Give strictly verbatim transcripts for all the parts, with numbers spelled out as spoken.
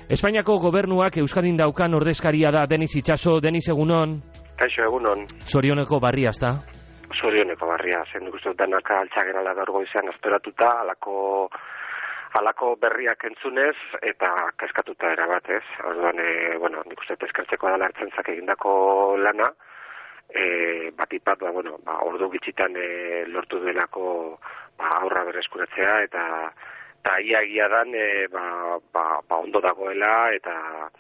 Espainiako gobernuak Euskadin daukan ordezkaria da Denis Itxaso. Denis, egunon? Kaixo, egunon. Zorioneko barria, ezta? Zorioneko barria, zen nik uste danaka altxagerala gaur goizean esperatuta, alako, alako berriak entzunez, eta kezkatuta erabat, ez? Orduan, e, bueno, nik uste eskertzeko dala ertzentzak egindako lana, e, bat ipat, ba, bueno, ba, ordu gitxitan e, lortu duelako ba, aurra berreskuratzea, eta eta ia-ia dan e, ba, ba, ba ondo dagoela eta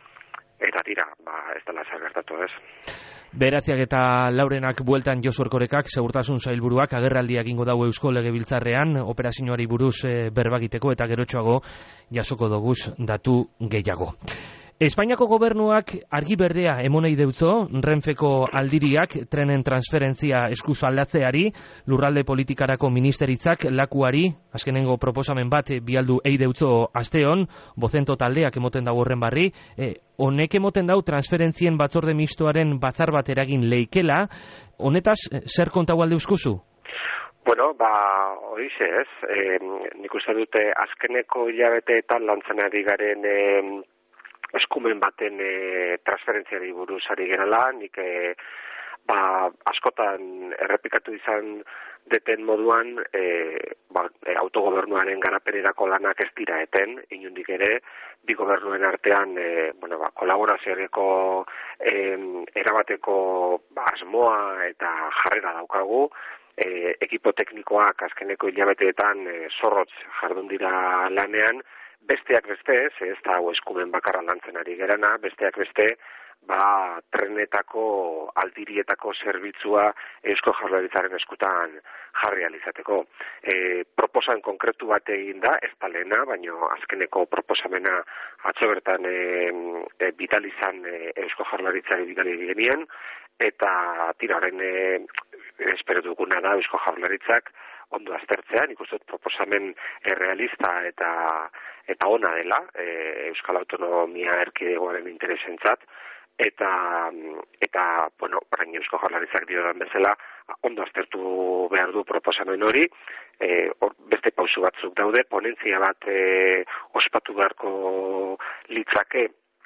eta tira, ba, ez dela zer gertatu, ez. Beratziak eta laurenak bueltan Josu Erkorekak, segurtasun sailburuak agerraldiak ingo dago Eusko Legebiltzarrean operazioari buruz e, berbagiteko eta gerotxoago jasoko doguz datu gehiago. Espainiako gobernuak argi berdea emonei deutzo, Renfeko aldiriak trenen transferentzia eskuso aldatzeari, lurralde politikarako ministeritzak lakuari, azkenengo proposamen bat bialdu ei deutzo asteon, bozento taldeak emoten dago horren barri, e, honek emoten dau transferentzien batzorde mistoaren batzar bat eragin leikela, honetaz, zer kontau alde euskuzu? Bueno, ba, horixe ez, e, nik uste dute azkeneko hilabeteetan lantzen ari garen e, eskumen baten e, transferentziari buruz ari gerala, nik e, ba, askotan errepikatu izan deten moduan e, ba, e, autogobernuaren garapenerako lanak ez dira eten, inundik ere, bi gobernuen artean e, bueno, ba, kolaborazioreko e, erabateko ba, asmoa eta jarrera daukagu, e, ekipo teknikoak azkeneko hilabeteetan e, zorrotz jardun dira lanean, besteak beste, ez da hau eskumen bakarra lantzen ari gerana, besteak beste, ba, trenetako, aldirietako zerbitzua Eusko Jaurlaritzaren eskutan jarri alizateko. E, proposan konkretu bat egin da, ez da lehena, baina azkeneko proposamena atzo bertan e, e, bitalizan e, Eusko Jaurlaritzari bidali genien, eta tira horren e, espero duguna da Eusko Jaurlaritzak ondo aztertzea, nik uste proposamen realista eta eta ona dela, e, Euskal Autonomia Erkidegoaren interesentzat, eta, eta bueno, orain Eusko Jaurlaritzak diodan bezala, ondo aztertu behar du proposamen hori, e, or, beste pausu batzuk daude, ponentzia bat e, ospatu beharko litzake,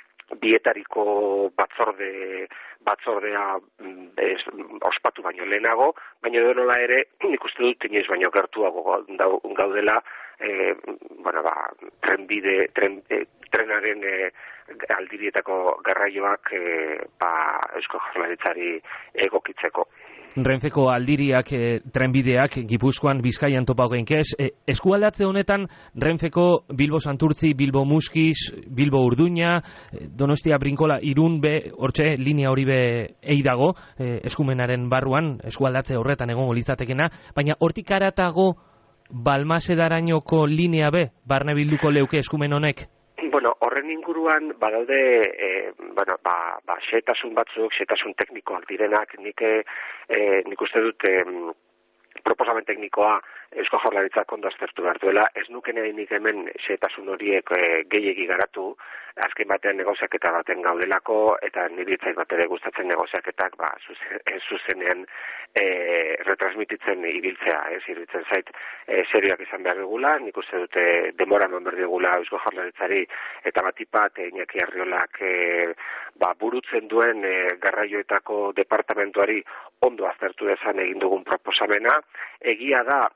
bietariko batzorde batzordea ez, ospatu baino lehenago, baina edo nola ere, nik uste dut inoiz baino gertuago gaudela, e, bueno, ba, trenbide, tren, e, trenaren e, aldirietako garraioak e, ba, Eusko Jaurlaritzari egokitzeko. Renfeko aldiriak, e, trenbideak, Gipuzkoan, Bizkaian topa hogeinkez. E, eskualdatze honetan, Renfeko Bilbo Santurtzi, Bilbo Muskiz, Bilbo Urduña, Donostia Brinkola, Irun be, hortxe, linea hori be ei dago, e, eskumenaren barruan, eskualdatze horretan egongo litzatekena, baina hortik aratago Balmasedarainoko linea be, barne bilduko leuke eskumen honek? Bueno, horren inguruan badaude e, bueno, ba, ba, xetasun batzuk, xetasun teknikoak direnak, nik, e, nik uste dut e, proposamen teknikoa Eusko Jaurlaritzak ondo aztertu behar duela, ez nuke nahi nik hemen xetasun horiek e, gehiegi garatu, azken batean negoziaketa baten gaudelako, eta niri itzait bat ere gustatzen negoziaketak ba, zuzen, zuzenean e, retransmititzen ibiltzea, ez, iruditzen zait e, serioak izan behar dugula, nik uste dute demora eman behar dugula Eusko Jaurlaritzari, eta batipat e, Iñaki Arriolak e, ba, burutzen duen e, garraioetako departamentuari ondo aztertu dezan egin dugun proposamena, egia da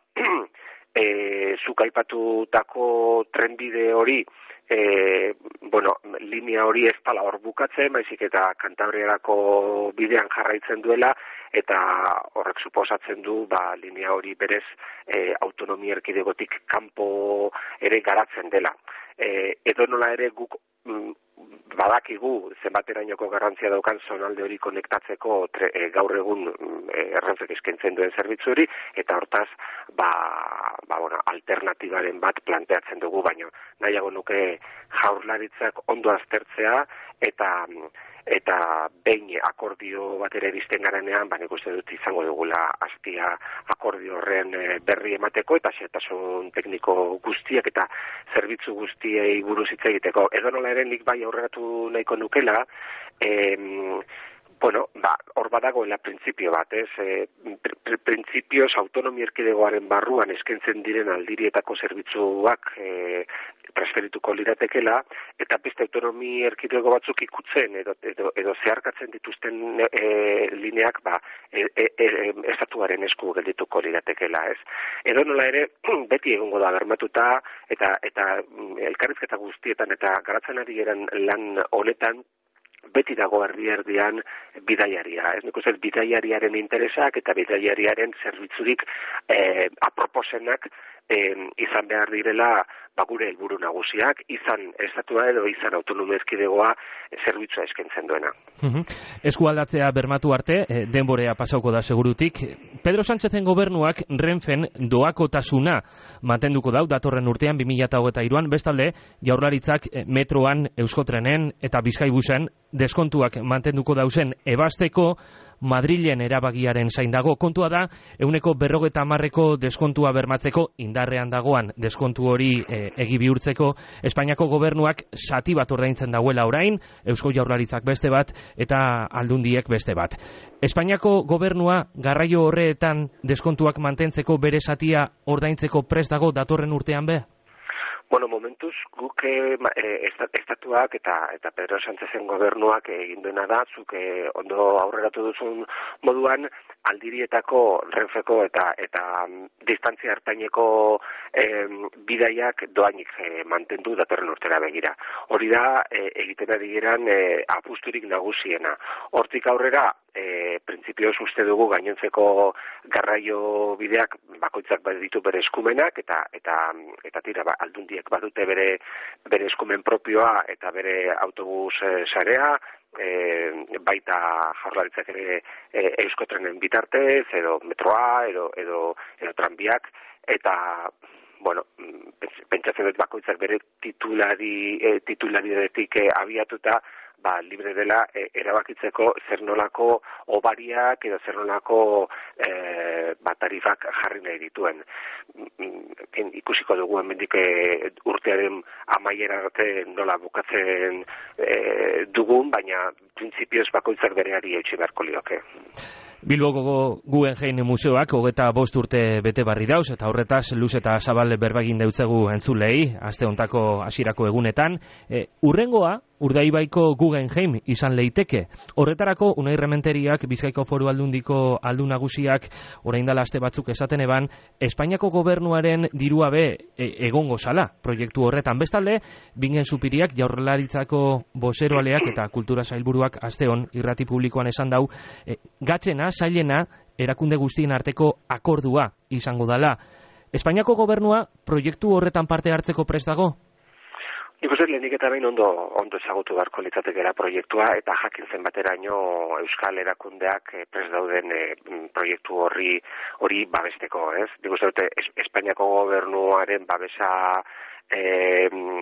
e, zuk aipatutako trenbide hori, e, bueno, linea hori ez pala hor bukatzen, baizik eta Kantabriarako bidean jarraitzen duela, eta horrek suposatzen du, ba, linea hori berez e, autonomia erkidegotik kanpo ere garatzen dela. E, edo nola ere guk mm, badakigu zenbaterainoko garrantzia daukan zonalde hori konektatzeko tre, e, gaur egun e, Renfek eskaintzen duen zerbitzu hori, eta hortaz ba, ba, bueno, alternatibaren bat planteatzen dugu, baino nahiago nuke Jaurlaritzak ondo aztertzea eta eta behin akordio bat ere iristen garenean, ba, nik uste dut izango dugula astia akordio horren berri emateko eta xehetasun tekniko guztiak eta zerbitzu guztiei buruz hitz egiteko. Edo nola ere nik bai aurreratu nahiko nukela, em, Bueno, ba, hor badagoela printzipio bat, ez? E, pr printzipioz autonomia erkidegoaren barruan eskaintzen diren aldirietako zerbitzuak e, transferituko liratekela, eta beste autonomia erkidego batzuk ikutzen edo, edo, edo zeharkatzen dituzten e, lineak ba, e, e, e, estatuaren esku geldituko liratekela, ez? Edo nola ere, beti egongo da bermatuta, eta, eta elkarrizketa guztietan eta garatzen ari geran lan honetan, beti dago erdi-erdian bidaiaria. Ez nik uste bidaiariaren interesak eta bidaiariaren zerbitzurik eh, aproposenak eh, izan behar direla ba, gure helburu nagusiak, izan estatua edo izan autonomia erkidegoa zerbitzua eskaintzen duena. Eskualdatzea bermatu arte, denborea pasauko da segurutik. Pedro Sánchezen gobernuak Renfen doakotasuna mantenduko dau datorren urtean bi mila hogeita hiruan, bestalde Jaurlaritzak metroan, Euskotrenen eta Bizkaibusen deskontuak mantenduko dauzen ebasteko Madrilen erabagiaren zain dago. Kontua da, ehuneko berrogeita hamarreko deskontua bermatzeko indarrean dagoan deskontu hori e, egi bihurtzeko Espainiako gobernuak zati bat ordaintzen dauela orain, Eusko Jaurlaritzak beste bat eta Aldundiek beste bat. Espainiako gobernua garraio horreetan deskontuak mantentzeko bere zatia ordaintzeko prest dago datorren urtean be? Bueno, momentuz guk eh, estatuak eta eta Pedro Sánchezen gobernuak egin duena da, zuk eh, ondo aurreratu duzun moduan aldirietako Renfeko eta eta distantzia hartaineko eh, bidaiak doainik eh, mantendu datorren urtera begira. Hori da eh, egiten ari geran eh, apusturik nagusiena. Hortik aurrera E, printzipioz uste dugu gainontzeko garraio bideak bakoitzak baditu bere eskumenak eta eta eta tira ba, Aldundiek badute bere bere eskumen propioa eta bere autobus e, sarea, e, baita Jaurlaritzak ere e, Euskotrenen bitartez edo metroa edo edo edo tranbiak eta bueno, pentsatzen dut bakoitzak bere titulari e, titularidadetik e, abiatuta ba, libre dela e, erabakitzeko zer nolako obariak edo zer nolako e, ba, tarifak jarri nahi dituen. En, ikusiko dugu hemendik e, urtearen amaiera arte nola bukatzen e, dugun, baina printzipioz bakoitzak bereari eutsi beharko lioke. Bilboko Guggenheim Museoak hogeta bost urte bete barri dauz, eta horretaz luz eta zabal berbagin deutzegu entzulei, aste hontako hasierako egunetan. E, urrengoa, Urdaibaiko Guggenheim izan leiteke. Horretarako, Unai Rementeriak, Bizkaiko Foru Aldundiko aldun nagusiak, orain dela aste batzuk esaten eban, Espainiako gobernuaren dirua be e, egongo zala proiektu horretan. Bestalde, Bingen Supiriak, Jaurlaritzako bozeroaleak eta kultura sailburuak asteon irrati publikoan esan dau, e, gatzena, sailena, erakunde guztien arteko akordua izango dala. Espainiako gobernua proiektu horretan parte hartzeko prest dago? Nik uste lehenik eta behin ondo, ondo ezagutu beharko litzatekera proiektua eta jakin zenbateraino Euskal erakundeak prest dauden e, proiektu horri hori babesteko, ez? Nik uste dute Espainiako gobernuaren babesa e,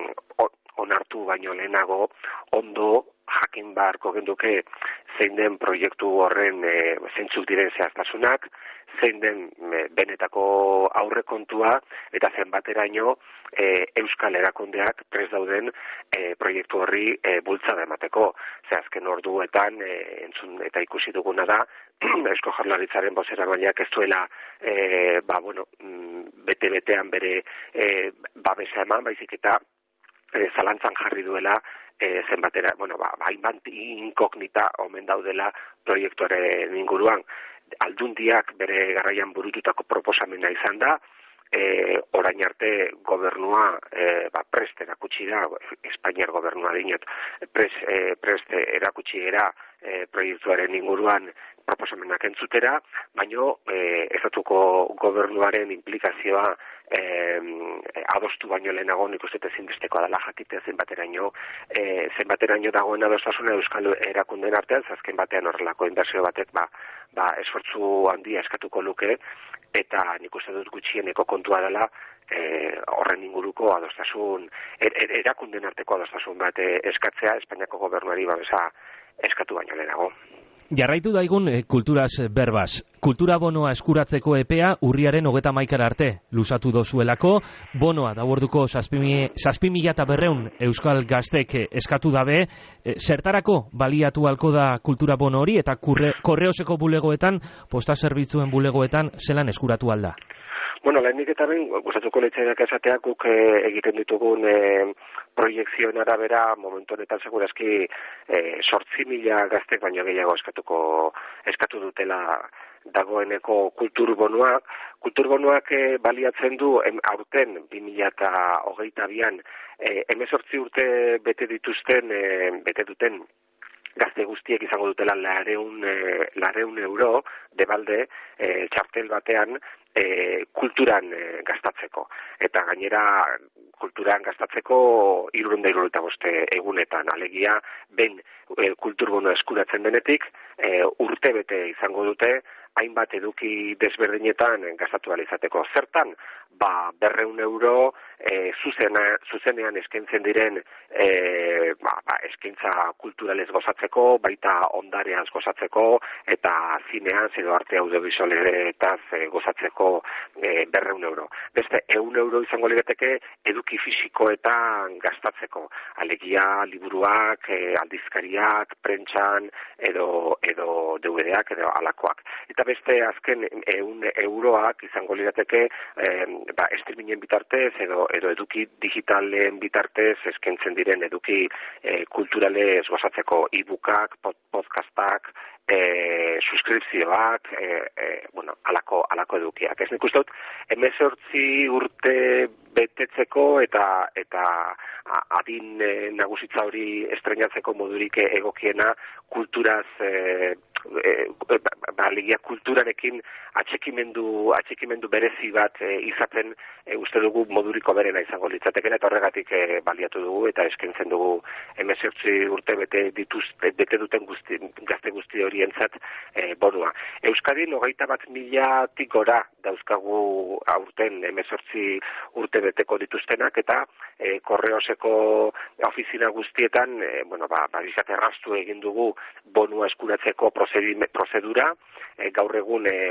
onartu baino lehenago ondo jakin beharko genduke zein den proiektu horren e, zeintzuk diren zehaztasunak, zein den e, benetako aurrekontua eta zenbateraino e, Euskal erakundeak prest dauden e, proiektu horri e, bultzada emateko. Ze azken orduetan e, entzun eta ikusi duguna da Eusko Jaurlaritzaren bozeramaileak ez duela e, ba, bueno, bete-betean bere e, babesa eman, baizik eta e, zalantzan jarri duela E, zenbatera, bueno, ba, hainbat inkognita omen daudela proiektuaren inguruan. Aldundiak bere garraian burututako proposamena izan da, e, orain arte gobernua e, ba, prest erakutsi da, Espainiar gobernua dinot, prest, e, prest erakutsi era e, proiektuaren inguruan proposamenak entzutera, baino e, estatuko gobernuaren implikazioa e, adostu baino lehenago nik uste ezinbestekoa dela jakitea zenbateraino e, zenbateraino dagoen adostasuna Euskal erakundeen artean, azken batean horrelako inbertsio batek ba, ba esfortzu handia eskatuko luke eta nik uste dut gutxieneko kontua dela e, horren inguruko adostasun er, er, erakundeen arteko adostasun bat e, eskatzea Espainiako gobernuari babesa eskatu baino lehenago. Jarraitu daigun e, kulturaz berbaz. Kultura bonoa eskuratzeko epea urriaren hogeta maikara arte luzatu dozuelako. Bonoa daborduko zazpi mila eta berreun euskal gaztek eskatu dabe. E, zertarako baliatu halko da kultura bono hori eta kurre, korreoseko bulegoetan, posta zerbitzuen bulegoetan zelan eskuratu alda? Bueno, lehenik eta ben, gustatuko leitzainak esateak guk e, egiten ditugun e, proiekzioen arabera, momentu honetan segurazki e, sortzi mila gaztek baino gehiago eskatuko eskatu dutela dagoeneko kulturbonuak. Kulturbonuak e, baliatzen du em, aurten bi mila hogeita bian e, hemezortzi urte bete dituzten, e, bete duten gazte guztiek izango dutela lareun, e, lareun euro debalde e, txartel batean e, kulturan e, gastatzeko. Eta gainera kulturan gastatzeko hirurehun eta hirurogeita bost egunetan, alegia behin e, kulturbono eskuratzen denetik e, urte bete izango dute hainbat eduki desberdinetan gastatu ahal izateko. Zertan, ba, berreun euro e, zuzena, zuzenean eskaintzen diren e, ba, ba, eskaintza kulturalez gozatzeko, baita ondareaz gozatzeko, eta zinean, edo arte audiovisualetaz e, gozatzeko e, berreun euro. Beste, ehun euro izango lirateke eduki fisikoetan gastatzeko. Alegia, liburuak, e, aldizkariak, prentsan, edo, edo D V D-ak, edo alakoak. Eta beste azken ehun euroak izango lirateke eh, ba, streamingen bitartez edo, edo eduki digitalen bitartez eskaintzen diren eduki eh, kulturalez gozatzeko e-bookak, pod, podcastak, e, suskripzioak, e, e, bueno, alako, alako edukiak. Ez nik uste dut, hemezortzi urte betetzeko eta eta adin e, nagusitza hori estreinatzeko modurik egokiena kulturaz e, e, ba, legia kulturarekin atxekimendu, atxekimendu berezi bat e, izaten e, uste dugu moduriko berena izango litzateken eta horregatik e, baliatu dugu eta eskaintzen dugu hemezortzi urte bete, dituz, bete duten guzti, gazte guzti horientzat e, bonua. Euskadin hogeita bat milatik gora dauzkagu aurten hemezortzi urte beteko dituztenak eta e, korreoseko ofizina guztietan e, bueno, ba, ba, erraztu egin dugu bonua eskuratzeko prozedura, e, gaur egun e,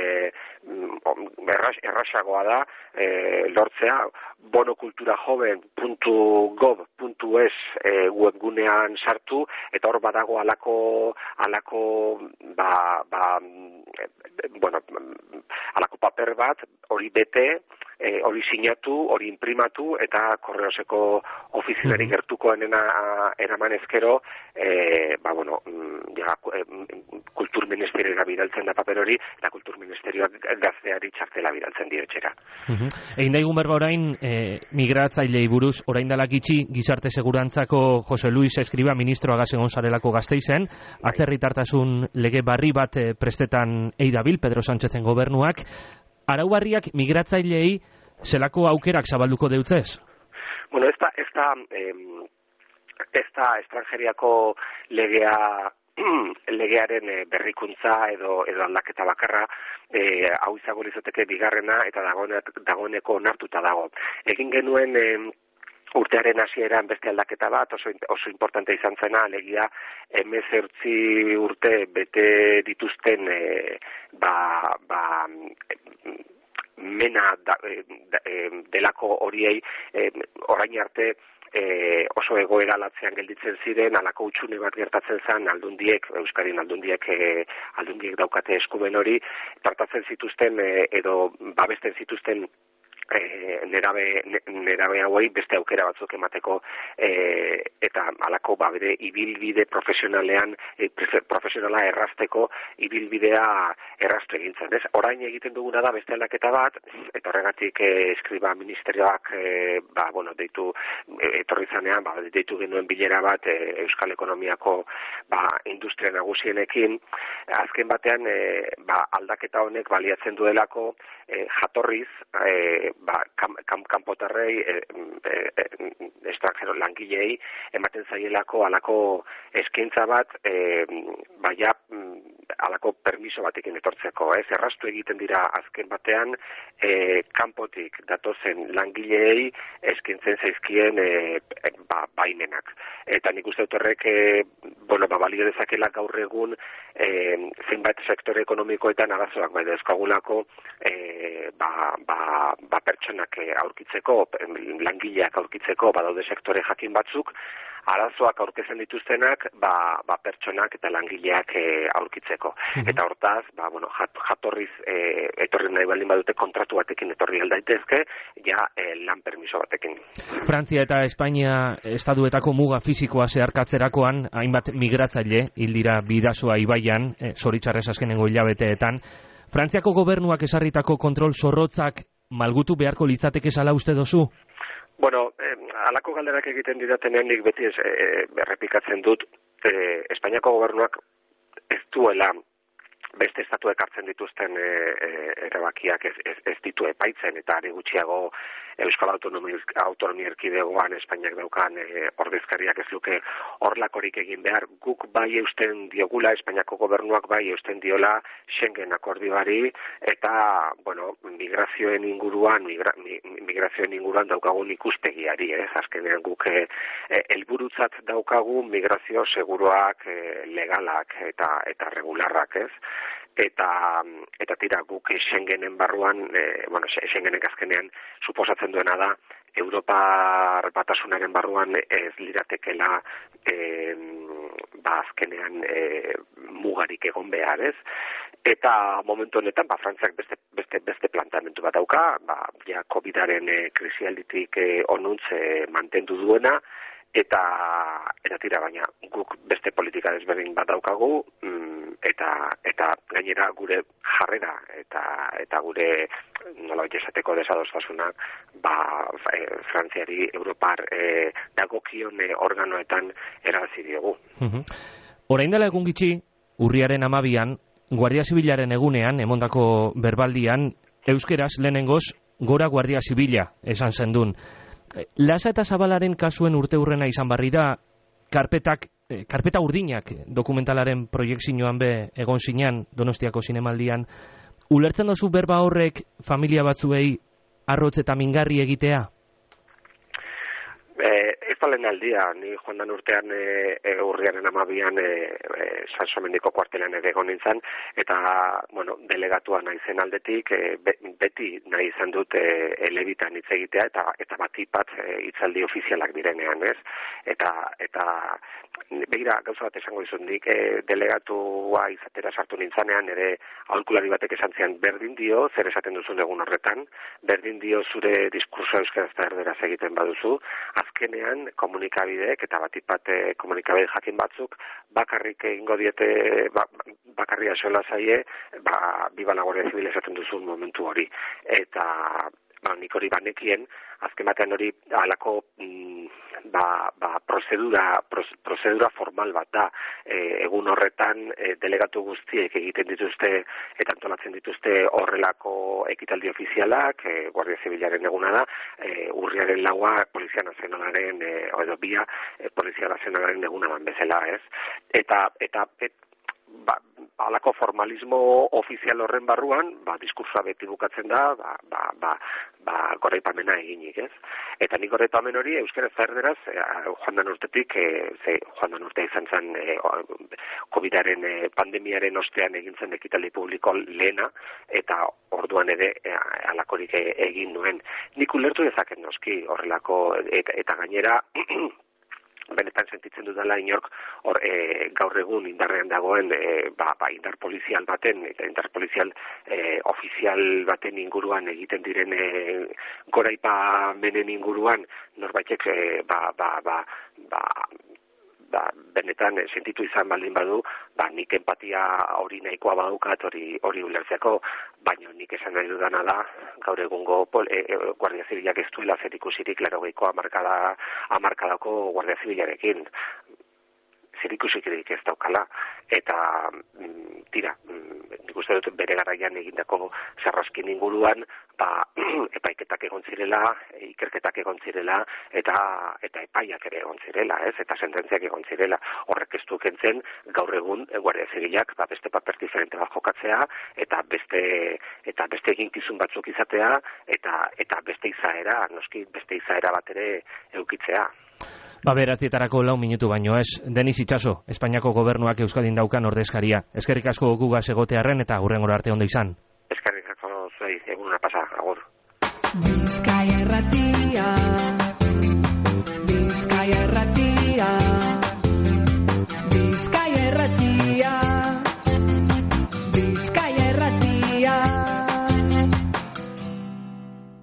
erras, errasagoa da e, lortzea bonokulturajoven puntu gov puntu es e, webgunean sartu eta hor badago alako alako ba, ba, e, bueno, alako paper bat hori bete, e, hori sinatu, hori imprimatu eta korreoseko ofizinari gertukoenena eraman ezkero e, ba, bueno, ja, kultur ministerioa bidaltzen da paper hori eta kultur ministerioak gazteari txartela bidaltzen dio etxera. Uh-huh. Egin daigun berba orain e, migratzailei buruz orain dalak itxi gizarte segurantzako Jose Luis Escriba ministroa gazegon zarelako Gasteizen, atzerritartasun lege barri bat e, prestetan eidabil Pedro Sánchezen gobernuak. Arau barriak migratzailei zelako aukerak zabalduko deutzez? Bueno, esta, esta, eh, esta estrangeriako legea legearen e, berrikuntza edo edo aldaketa bakarra e, hau izango lizateke bigarrena eta dagoeneko onartuta dago. Egin genuen e, urtearen hasieran beste aldaketa bat oso, oso importante izan zena, alegia hemezortzi urte bete dituzten e, ba, ba, mena da, da, delako horiei e, orain arte E, oso egoera latzean gelditzen ziren, alako utxune bat gertatzen zen, aldundiek, Euskadin aldundiek, e, aldundiek daukate eskumen hori, tartatzen zituzten e, edo babesten zituzten E, nerabe, nerabe hauei beste aukera batzuk emateko e, eta alako ba, bere ibilbide profesionalean e, profesionala errazteko ibilbidea erraztu egintzen. Ez? Orain egiten duguna da beste aldaketa bat eta horregatik e, Escriba ministerioak e, ba, bueno, deitu e, etorri zanean, ba, deitu genuen bilera bat e, Euskal Ekonomiako ba, industria nagusienekin azken batean e, ba, aldaketa honek baliatzen duelako e, jatorriz e, ba, kam, kam, kanpotarrei e, e, e, estrangero langilei ematen zaielako alako eskaintza bat e, baia alako permiso batekin etortzeko, ez? Errastu egiten dira azken batean e, kanpotik datozen langileei eskintzen zaizkien e, ba, baimenak. Eta nik uste dut horrek, e, bueno, ba, balio dezakela gaur egun e, zenbait sektore ekonomikoetan arazoak bai dauzkagulako e, ba, ba, ba pertsonak aurkitzeko, langileak aurkitzeko, badaude sektore jakin batzuk, arazoak aurkezen dituztenak, ba, ba pertsonak eta langileak e, aurkitzeko. Mm-hmm. Eta hortaz, ba, bueno, jat, jatorriz e, etorri nahi baldin badute kontratu batekin etorri aldaitezke, ja e, lan permiso batekin. Frantzia eta Espainia estaduetako muga fisikoa zeharkatzerakoan, hainbat migratzaile hil dira Bidasoa ibaian, e, zoritxarrez azkenengo hilabeteetan. Frantziako gobernuak esarritako kontrol zorrotzak malgutu beharko litzateke zala uste dozu? Bueno, eh, alako galderak egiten didatenean nik beti ez, eh, errepikatzen dut, eh, Espainiako gobernuak ez duela beste estatuek hartzen dituzten e, e, erabakiak ez, ez, ez ditu epaitzen, eta ari gutxiago Euskal Autonomia, Autonomia Erkidegoan Espainiak daukan e, ordezkariak ez luke horlakorik egin behar. Guk bai eusten diogula, Espainiako gobernuak bai eusten diola Schengen akordioari, eta, bueno, migrazioen inguruan, migra, migrazioen inguruan daukagun ikuspegiari, ez? Azkenean guk e, e, helburutzat daukagu migrazio seguruak, e, legalak eta, eta regularrak, ez? Eta, eta tira guk Schengenen barruan, e, bueno, Schengenek azkenean suposatzen duena da, Europar batasunaren barruan ez liratekela e, ba azkenean e, mugarik egon behar, ez? Eta momentu honetan, ba, Frantziak beste, beste, beste plantamentu bat dauka, ba, ja, COVIDaren e, krisialditik e, onuntze mantendu duena, eta eta tira, baina guk beste politika desberdin bat daukagu, mm, eta eta gainera gure jarrera eta eta gure nolabait esateko desadostasunak ba e, Frantziari Europar e, dagokion e, organoetan erarazi diogu. Mhm. Orain dela egun gitxi, urriaren hamabian, Guardia Zibilaren egunean, emondako berbaldian, euskeraz lehenengoz gora Guardia Zibila esan zendun. Lasa eta Zabalaren kasuen urteurrena izan barri da, karpetak, eh, karpeta urdinak dokumentalaren proiektzioan be egon zinean Donostiako zinemaldian. Ulertzen dozu berba horrek familia batzuei arrotz eta mingarri egitea? Eh, ez da lehen aldia, ni joan dan urtean e, e, urriaren amabian e, e, Sansomendiko kuartelean ere egon nintzen, eta, bueno, delegatua nahi zen aldetik, e, be, beti nahi izan dut e, elebitan hitz egitea, eta eta batipat e, hitzaldi ofizialak direnean, ez? Eta, eta begira, gauza bat esango dizut, nik e, delegatua izatera sartu nintzanean, ere aholkulari batek esan zian, berdin dio, zer esaten duzun egun horretan, berdin dio zure diskursoa euskaraz eta erderaz egiten baduzu, azkenean komunikabideek eta batipat komunikabide jakin batzuk bakarrik egingo diete ba, bakarria sola zaie ba Biba la Guardia Zibil esaten duzun momentu hori, eta ba nik hori banekien azken batean hori halako mm, ba, ba prozedura prozedura formal bat da. E, egun horretan e, delegatu guztiek egiten dituzte eta antolatzen dituzte horrelako ekitaldi ofizialak, e, Guardia Zibilaren eguna da, e, urriaren laua Polizia Nazionalaren e, edo bia e, Polizia Nazionalaren eguna dan bezala, ez? Eta eta et, ba, halako formalismo ofizial horren barruan, ba, diskursoa beti bukatzen da, ba, ba, ba, ba goraipamena eginik, ez? Eta nik goraipamen hori euskaraz eta erderaz, e, joan dan urtetik, e, ze, joan dan urtea izan zen e, COVIDaren e, pandemiaren ostean egintzen ekitaldi publiko lehena, eta orduan ere e, halakorik e, egin nuen. Nik ulertu dezaket noski horrelako, eta, eta gainera, benetan sentitzen dudala inork hor e, gaur egun indarrean dagoen e, ba, ba indar polizial baten eta indar polizial e, ofizial baten inguruan egiten diren e, goraipamenen inguruan norbaitek e, ba, ba, ba, ba, ba, benetan e, sentitu izan baldin badu, ba, nik empatia hori nahikoa badukat hori hori ulertzeko, baina nik esan nahi dudana da, gaur egungo pol, e, e, Guardia Zibilak ez duela zer ikusirik laurogeiko hamarkada, hamarkadako Guardia Zibilarekin. Zer ikusirik ez daukala, eta mm, tira, mm, nik uste dut bere garaian egindako sarraskin inguruan, ba, epaiketak egon zirela, ikerketak egon zirela, eta eta epaiak ere egon zirela, ez? Eta sententziak egon zirela. Horrek ez du kentzen gaur egun Guardia Zibilak ba, beste paper diferente bat jokatzea, eta beste eta beste eginkizun batzuk izatea, eta eta beste izaera, noski beste izaera bat ere eukitzea. Ba, beratzietarako lau minutu baino ez. Denis Itxaso, Espainiako gobernuak Euskadin daukan ordezkaria. Eskerrik asko gugaz egotearren eta hurrengora arte ondo izan. Eskerrik asko zuei, eguna pasa, agur. Bizkaia Irratia